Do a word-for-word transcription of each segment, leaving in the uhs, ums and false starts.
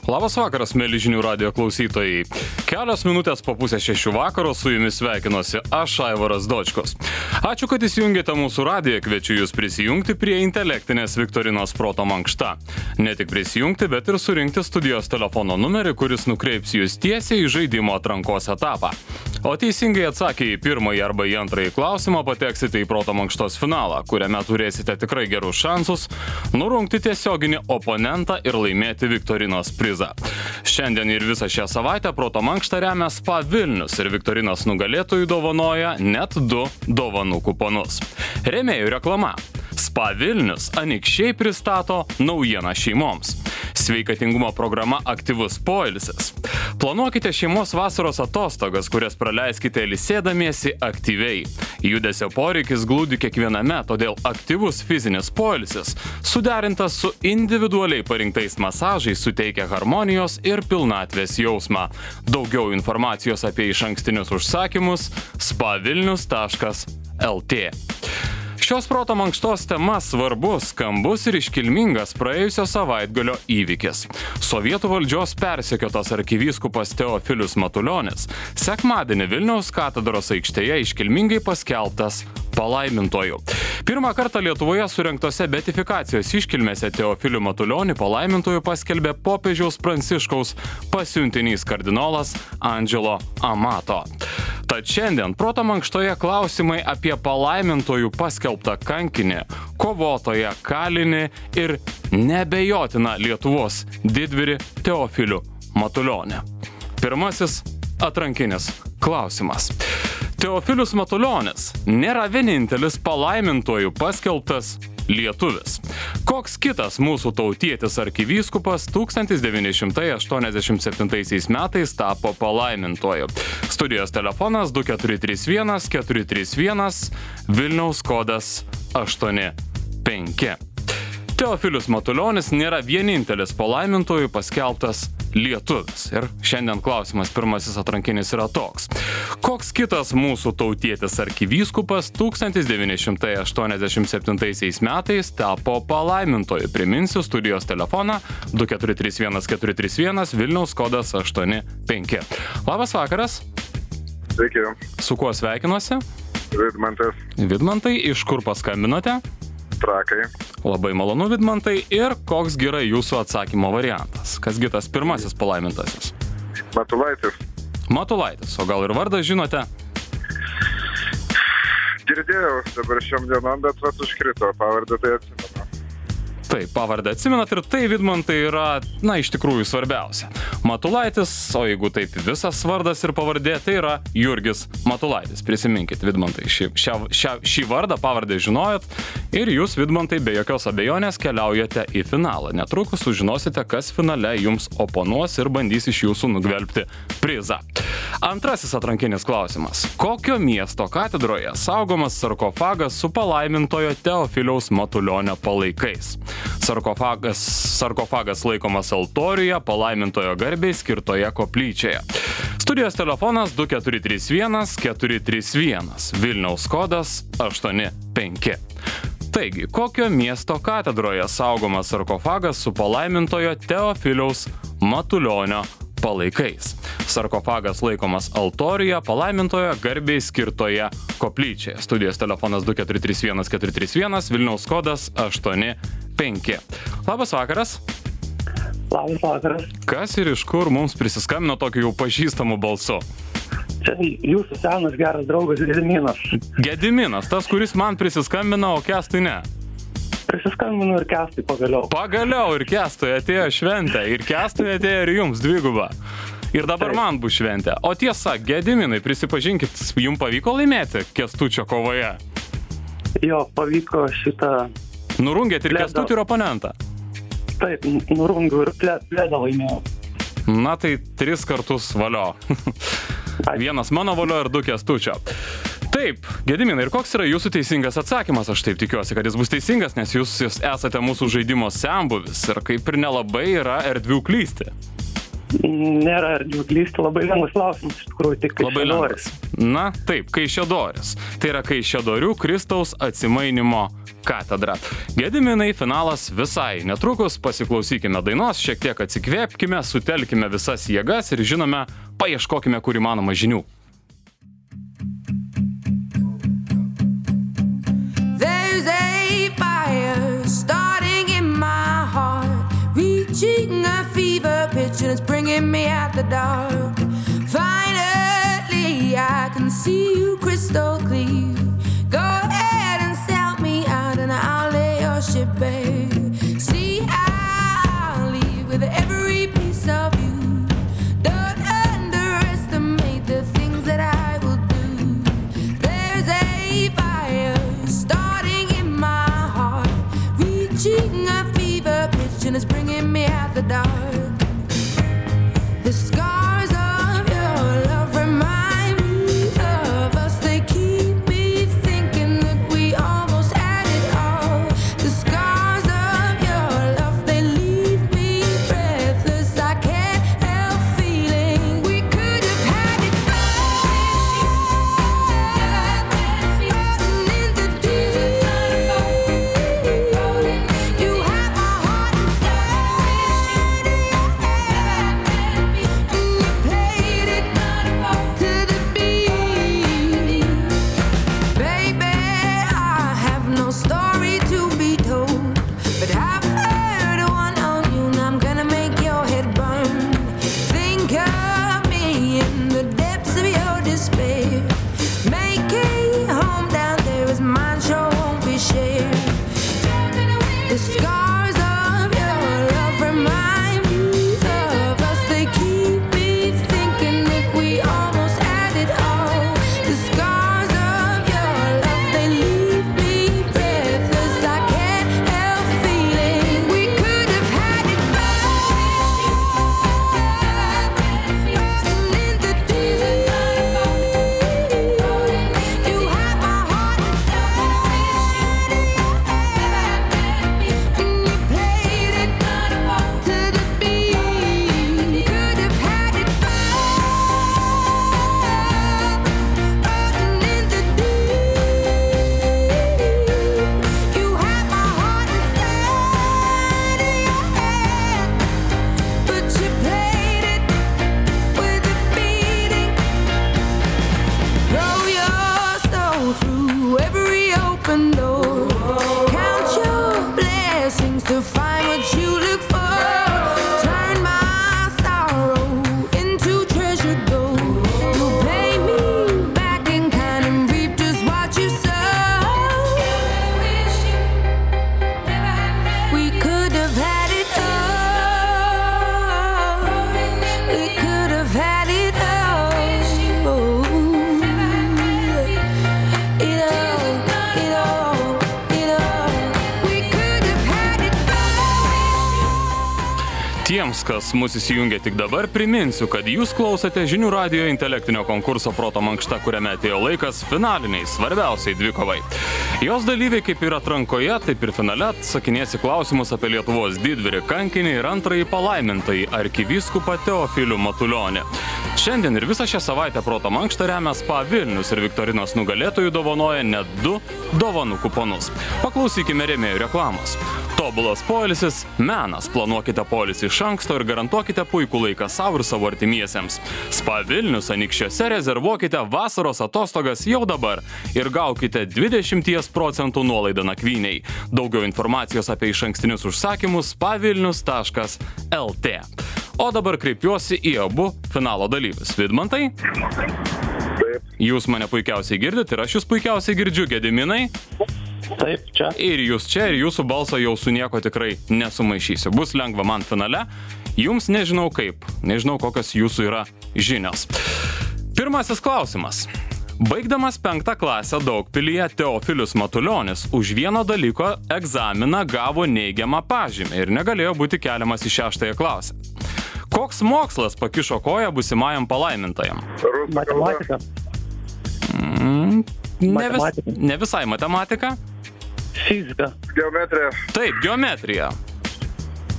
Labas vakaras, mėly žinių radijo klausytojai. Kelios minutės po pusės šešių vakaro su jumis sveikinuosi aš, Aivaras Dočkus. Ačiū, kad įsijungėte mūsų radiją, kviečiu jūs prisijungti prie intelektinės Viktorinos proto mankšta. Ne tik prisijungti, bet ir surinkti studijos telefono numerį, kuris nukreips jūs tiesiai į žaidimo atrankos etapą. O teisingai atsakę į pirmąjį arba į antrąjį klausimą pateksite į proto mankštos finalą, kuriame turėsite tikrai gerus šansus nurungti tiesioginį oponentą ir laimėti Viktorinos prizą. Šiandien ir visą šią savaitę proto mankštą remia Spa Vilnius ir Viktorinos nugalėtojų dovanoja net du dovanų kuponus. Rėmėjų reklama. Spa Vilnius anykščiai pristato naujieną šeimoms. Sveikatingumo programa Aktyvus poilsis. Planuokite šeimos vasaros atostogas, kurias praleiskite ilsėdamiesi aktyviai. Judesio poreikis glūdi kiekviename, todėl aktyvus fizinis poilsis, suderintas su individualiai parinktais masažais, suteikia harmonijos ir pilnatvės jausmą. Daugiau informacijos apie išankstinius užsakymus spa vilnius taškas el tė. Šios proto mankštos tema svarbus, skambus ir iškilmingas praėjusio savaitgalio įvykis. Sovietų valdžios persekiotas arkivyskupas Teofilius Matulionis sekmadienį Vilniaus katedros aikštėje iškilmingai paskelbtas palaimintoju. Pirmą kartą Lietuvoje surengtose beatifikacijos iškilmėse Teofilių Matulionį palaimintoju paskelbė popiežiaus Pranciškaus pasiuntinys kardinolas Angelo Amato. Tad šiandien proto mankštoje klausimai apie palaimintojų paskelbtą kankinį, kovotoją, kalinį ir neabejotiną Lietuvos didvyrį Teofilių Matulionį. Pirmasis atrankinis klausimas. Teofilius Matulionis nėra vienintelis palaimintojų paskelbtas lietuvis. Koks kitas mūsų tautietis arkivyskupas tūkstantis devyni šimtai aštuoniasdešimt septintaisiais metais tapo palaimintoju? Studijos telefonas du keturi trys vienas keturi trys vienas, Vilniaus kodas aštuoni penki. Teofilius Matulionis nėra vienintelis palaimintojų paskelbtas lietuvis. Ir šiandien klausimas pirmasis atrankinis yra toks. Koks kitas mūsų tautietis arkivyskupas tūkstantis devyni šimtai aštuoniasdešimt septintaisiais metais tapo palaimintoju? Priminsiu studijos telefoną du keturi trys vienas keturi trys vienas, Vilniaus kodas aštuoni penki. Labas vakaras. Sveiki. Su kuo sveikinuosi? Vidmantas. Vidmantai, iš kur paskambinote? Trakai. Labai malonu, Vidmantai. Ir koks yra jūsų atsakymo variantas? Kasgi tas pirmasis palaimintasis? Matulaitis. Matulaitis. O gal ir vardą žinote? Girdėjau dabar šiom dienom, bet vat užkrito. Pavardę tai atsimenu. Taip, pavardę atsimenat ir tai, Vidmantai, yra, na, iš tikrųjų svarbiausia. Matulaitis, o jeigu taip visas vardas ir pavardė, tai yra Jurgis Matulaitis. Prisiminkit, Vidmantai, šį, šią, šią, šį vardą, pavardę žinojot ir jūs, Vidmantai, be jokios abejonės keliaujate į finalą. Netrukus sužinosite, kas finale jums oponuos ir bandys iš jūsų nugvelbti prizą. Antrasis atrankinis klausimas. Kokio miesto katedroje saugomas sarkofagas su palaimintojo Teofiliaus Matulionio palaikais? Sarkofagas, sarkofagas laikomas altoriuje palaimintojo garbei skirtoje koplyčioje. Studijos telefonas du keturi trys vienas keturi trys vienas, Vilniaus kodas aštuoni penki. Taigi, kokio miesto katedroje saugomas sarkofagas su palaimintojo Teofiliaus Matulionio palaikais? Sarkofagas laikomas altoriuje palaimintojo garbei skirtoje koplyčioje. Studijos telefonas du keturi trys vienas keturi trys vienas, Vilniaus kodas aštuoni penki. Labas vakaras. Labas vakaras. Kas ir iš kur mums prisiskambino tokiu jau pažįstamu balsu? Čia jūsų senas geras draugas Gediminas. Gediminas, tas, kuris man prisiskambino, o Kęstui ne. Prisiskambinu ir Kęstui pagaliau. Pagaliau ir Kęstui atėjo šventė. Ir Kęstui atėjo ir jums dviguba. Ir dabar Taip. Man bus šventė. O tiesa, Gediminai, prisipažinkit, jums pavyko laimėti Kęstučio kovoje? Jo, pavyko šitą... Nurungėt ir Kęstutį ir oponentą? Taip, nurungiu ir pledą laimėjau. Na tai tris kartus valio. Vienas mano valio ir du Kęstučio. Taip, Gediminai, ir koks yra jūsų teisingas atsakymas? Aš taip tikiuosi, kad jis bus teisingas, nes jūs esate mūsų žaidimo senbuvis ir kaip ir nelabai yra erdvių klysti. Nėra erdvių klysti, labai lengvas klausimas, iš tikrųjų, tik Labai lengvas. Na, taip, Kaišiadorys. Tai yra Kaišiadorių Kristaus atsimainimo katedra. Gediminai, finalas visai netrukus, pasiklausykime dainos, šiek tiek atsikvėpkime, sutelkime visas jėgas ir žinome, paieškokime kur įmanoma žinių. There's a fire starting in my heart, reaching a fever pitch and it's bringing me out the dark. Finally, I can see you crystal clear. Go ahead and sell me out and I'll lay your ship bare. See, I'll leave with every piece of you. Don't underestimate the things that I will do. There's a fire starting in my heart, reaching a fever pitch and it's bringing me out the dark. The scars of your love remind me of us. They keep me thinking that we almost had it all. The scars of your love, they leave me breathless. I can't help feeling we could have had it all. Floating in the deep. You have my heart inside. And you played it to the beat. Baby, I have no story to be told, but I've heard one on you and I'm gonna make your head burn. Think of me in the depths of your despair. Make a home down there as mine sure won't be shared. The scars of your love remind me of us. They keep me thinking that we almost had it all. The scars of your love, they leave me breathless. I can't help feeling we could have had it all. Floating in the deep. You have my heart inside. And you played it to the beat. Could have had it all. Floating in the deep. You have my heart inside of your hand, but you played it with a beating. Throw your soul through every open door. Count your blessings to find what you look for. Turn my sorrow into treasured gold. You pay me back in kind and reap just what you sow. We could have had it all. We could have had it all. It all, it all, it all. We could have had it all. Tiems, kas mus įsijungia tik dabar, priminsiu, kad jūs klausote Žinių radijo intelektinio konkurso Proto mankšta, kuriame atėjo laikas finaliniai, svarbiausiai dvikovai. Jos dalyviai kaip ir atrankoje, taip ir finale atsakinės į klausimus apie Lietuvos didvyrį kankinį ir antrąjį palaimintąjį arkivyskupą Teofilių Matulionį. Šiandien ir visą šią savaitę Proto mankštą remia Spa Vilnius ir viktorinos nugalėtojų dovanoja net du dovanų kuponus. Paklausykime rėmėjų reklamos. Tobulas poilsis – menas. Planuokite poilsį iš anksto ir garantuokite puikų laiką savo ir savo artimiesiems. Spa Vilnius Anykščiuose rezervuokite vasaros atostogas jau dabar ir gaukite dvidešimt procentų nuolaidą nakvyniai. Daugiau informacijos apie išankstinius užsakymus spa vilnius taškas el tė. O dabar kreipiuosi į abu finalo dalyvius. Vidmantai? Taip. Jūs mane puikiausiai girdit ir aš jūs puikiausiai girdžiu, Gediminai. Taip, čia. Ir jūs čia, ir jūsų balso jau su nieko tikrai nesumaišysiu. Bus lengva man finale. Jums nežinau kaip, nežinau kokios jūsų yra žinios. Pirmasis klausimas. Baigdamas penktą klasę Daugpilyje Teofilius Matulionis už vieno dalyko egzaminą gavo neigiamą pažymį ir negalėjo būti keliamas į šeštąją klasę. Koks mokslas pakišo koją būsimajam palaimintajam? Matematika. Mm, ne, vis, Matematika. ne visai matematika. Fizika. Geometrija. Taip, geometrija.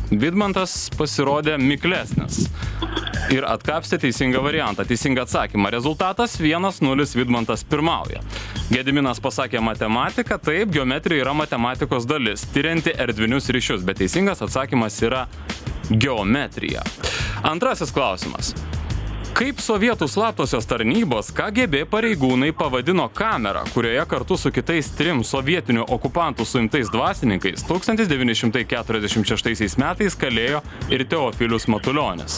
Vidmantas pasirodė miklesnis ir atkapstė teisingą variantą, teisingą atsakymą. Rezultatas vienas nulis, Vidmantas pirmauja. Gediminas pasakė matematiką, taip, geometrija yra matematikos dalis, tyrianti erdvinius ryšius, bet teisingas atsakymas yra geometrija. Antrasis klausimas. Kaip sovietų slaptosios tarnybos K G B pareigūnai pavadino kamerą, kurioje kartu su kitais trim sovietinių okupantų suimtais dvasininkais tūkstantis devyni šimtai keturiasdešimt šeštaisiais metais kalėjo ir Teofilius Matulionis?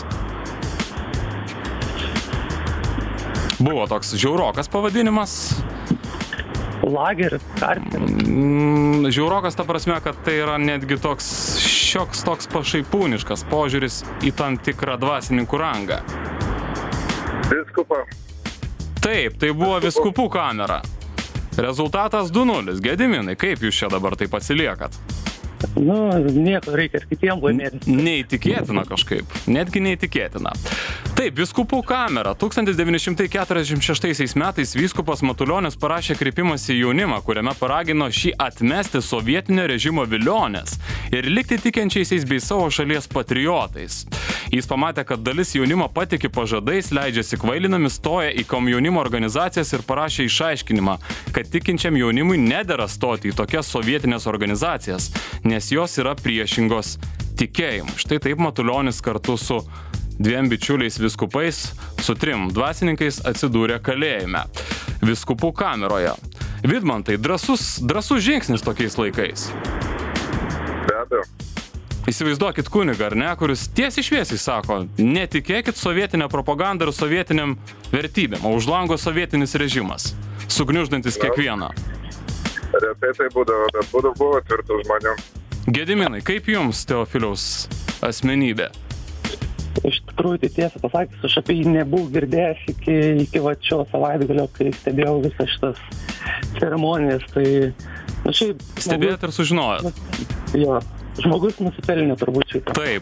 Buvo toks žiaurokas pavadinimas. Lageris, karceris. Mm, žiaurokas ta prasme, kad tai yra netgi toks šioks toks pašaipūniškas požiūris į tam tikrą dvasininkų rangą. Viskupa. Taip, tai buvo vyskupų kamera. Rezultatas du nulis. Gediminai, kaip jūs čia dabar taip atsiliekat? Nu, nieko, reikia ir kitiem laimėti. Neįtikėtina kažkaip. Netgi neįtikėtina. Taip, vyskupų kamera. tūkstantis devyni šimtai keturiasdešimt šeštaisiais metais vyskupas Matulionis parašė kreipimąsi į jaunimą, kuriame paragino šį atmesti sovietinio režimo vilionės ir likti tikinčiaisiais bei savo šalies patriotais. Jis pamatė, kad dalis jaunimo patiki pažadais, leidžiasi kvailinami, stoja į komjaunimo organizacijas ir parašė išaiškinimą, kad tikinčiam jaunimui nedera stoti į tokias sovietinės organizacijas, nes jos yra priešingos tikėjimui. Štai taip Matulionis kartu su dviem bičiuliais vyskupais, su trim dvasininkais atsidūrė kalėjime. Vyskupų kameroje. Vidmantai, drąsus, drąsus žingsnis tokiais laikais. Be abejo. Įsivaizduokit kunigą, ar ne, kuris tiesiai šviesiai sako, netikėkit sovietinę propagandą ir sovietiniam vertybėm, o už lango sovietinis režimas, sugniuždantis kiekvieną. Retai tai būdavo, bet būdavo buvo tvirtų žmonių. Gediminai, kaip jums Teofiliaus asmenybė? Iš tikrųjų, tai tiesą pasakys, aš apie jį nebuvau girdėjęs iki, iki va šio savaitgalio, kai stebėjau visas šitas ceremonijas. Tai, na šiaip... Stebėjot ir sužinojot? Jo, žmogus nusipelnė turbūt šitą. Taip.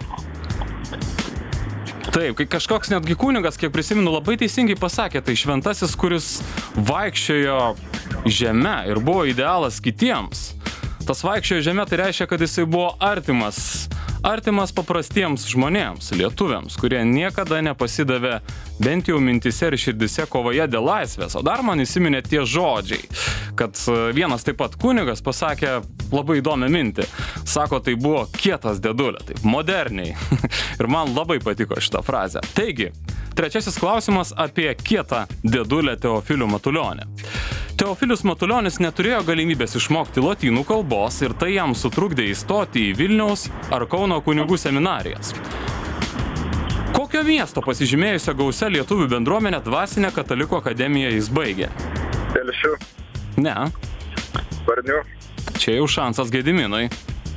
Taip, kai kažkoks netgi kunigas, kiek prisimenu, labai teisingai pasakė, tai šventasis, kuris vaikščiojo žeme ir buvo idealas kitiems. Tas vaikščiojo žeme, tai reiškia, kad jisai buvo artimas, artimas paprastiems žmonėms, lietuviams, kurie niekada nepasidavė bent jau mintise ir širdise kovoje dėl laisvės. O dar man įsiminė tie žodžiai, kad vienas taip pat kunigas pasakė labai įdomią mintį. Sako, tai buvo kietas dėdulė, taip moderniai. Ir man labai patiko šitą frazę. Taigi, trečiasis klausimas apie kietą dėdulę Teofilių Matulionį. Teofilius Matulionis neturėjo galimybės išmokti lotynų kalbos ir tai jam sutrukdė įstoti į Vilniaus ar Kauno kunigų seminarijas. Kokio miesto pasižymėjusio gausia lietuvių bendruomenė dvasinę katalikų akademiją jis baigė? Telšių. Ne. Varnių. Čia jau šansas Gediminui.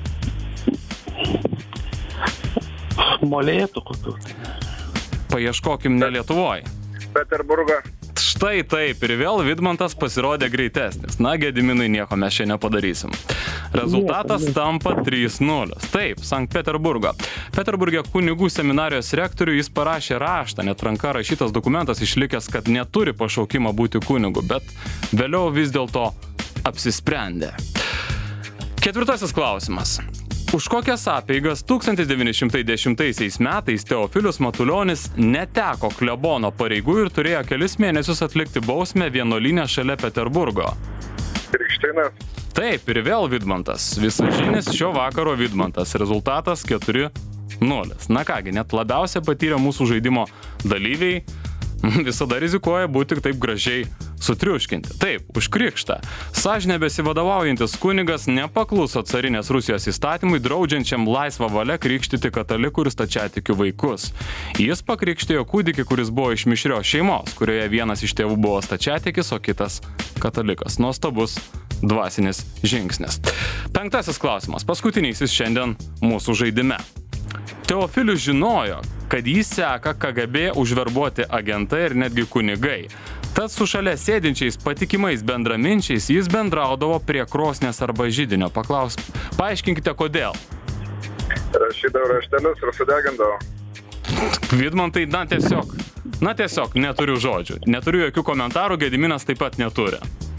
Molėtų kokių. Paieškokim ne Lietuvoj. Peterburgą. Štai taip, ir vėl Vidmantas pasirodė greitesnis. Na, Gediminui nieko mes čia nepadarysim. Rezultatas tampa trys nulis. Taip, Sankt Peterburgo. Peterburge kunigų seminarijos rektoriui jis parašė raštą, net ranka rašytas dokumentas išlikęs, kad neturi pašaukimo būti kunigu, bet vėliau vis dėlto apsisprendė. Ketvirtasis klausimas. Už kokias apeigas tūkstantis devyni šimtai dešimtaisiais metais Teofilius Matulionis neteko klebono pareigų ir turėjo kelis mėnesius atlikti bausmę vienuolyne šalia Peterburgo? Krikštynas. Taip, ir vėl Vidmantas. Visažinis šio vakaro Vidmantas. Rezultatas keturi nulis. Na kągi, net labiausiai patyrę mūsų žaidimo dalyviai visada rizikuoja būti tik taip gražiai sutriuškinti. Taip, už krikštą. Sąžinė besivadovaujantis kunigas nepakluso carinės Rusijos įstatymui draudžiančiam laisvą valią krikštyti katalikų ir stačiatikių vaikus. Jis pakrikštijo kūdikį, kuris buvo iš mišrios šeimos, kurioje vienas iš tėvų buvo stačiatikis, o kitas katalikas. Nuostabus dvasinis žingsnis. Penktasis klausimas, paskutinysis šiandien mūsų žaidime. Teofilius žinojo, kad jį seka K G B užverbuoti agentai ir netgi kunigai. Tad su šalia sėdinčiais patikimais bendraminčiais jis bendraudavo prie krosnės arba židinio. Paklaus, paaiškinkite, kodėl. Rašydavo raštelius ir sudegindavo. Vidmantai, na tiesiog, na tiesiog neturiu žodžių. Neturiu jokių komentarų, Gediminas taip pat neturi.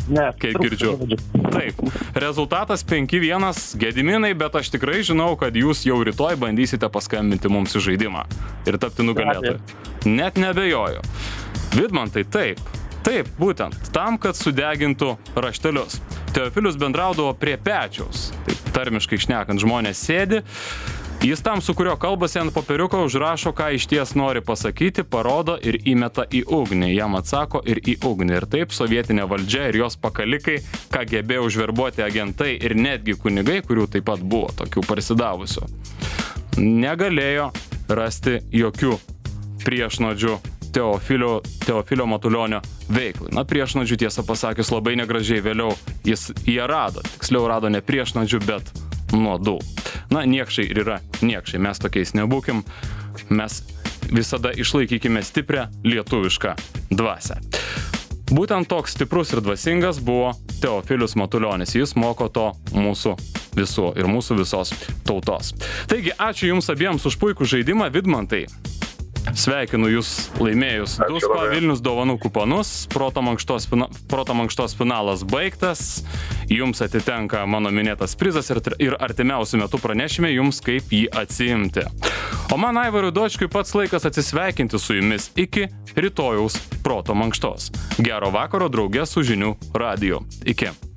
Ne, kiek trūksta girdžiu. žodžių. Taip, rezultatas penki vienas Gediminai, bet aš tikrai žinau, kad jūs jau rytoj bandysite paskambinti mums į žaidimą ir tapti nugalėtoju. Net nebejoju. Vidmantai, taip, taip, būtent, tam, kad sudegintų raštelius. Teofilius bendraudavo prie pečiaus, taip tarmiškai šnekant, žmonės sėdi. Jis tam, su kurio kalbasi ant popieriuko, užrašo, ką iš ties nori pasakyti, parodo ir įmeta į ugnį. Jam atsako ir į ugnį. Ir taip sovietinė valdžia ir jos pakalikai, ką gebėjo užverbuoti agentai ir netgi kunigai, kurių taip pat buvo tokių parsidavusių, negalėjo rasti jokių priešnodžių Teofilio, Teofilio Matulionio veiklai. Na, priešnodžių, tiesą pasakius, labai negražiai vėliau jis jie rado. Tiksliau rado ne priešnodžių, bet nuodų. Na, niekšai ir yra niekšai, mes tokiais nebūkim, mes visada išlaikykime stiprią lietuvišką dvasią. Būtent toks stiprus ir dvasingas buvo Teofilius Matulionis, jis moko to mūsų visų ir mūsų visos tautos. Taigi, ačiū Jums abiems už puikų žaidimą, Vidmantai. Sveikinu Jūs laimėjus du Spa Vilnius dovanų kuponus, proto mankštos, fina, proto mankštos finalas baigtas, Jums atitenka mano minėtas prizas ir, ir artimiausiu metu pranešime Jums, kaip jį atsiimti. O man, Aivarui Dočkui, pats laikas atsisveikinti su Jumis iki rytojaus proto mankštos. Gero vakaro drauge su Žinių radiju. Iki.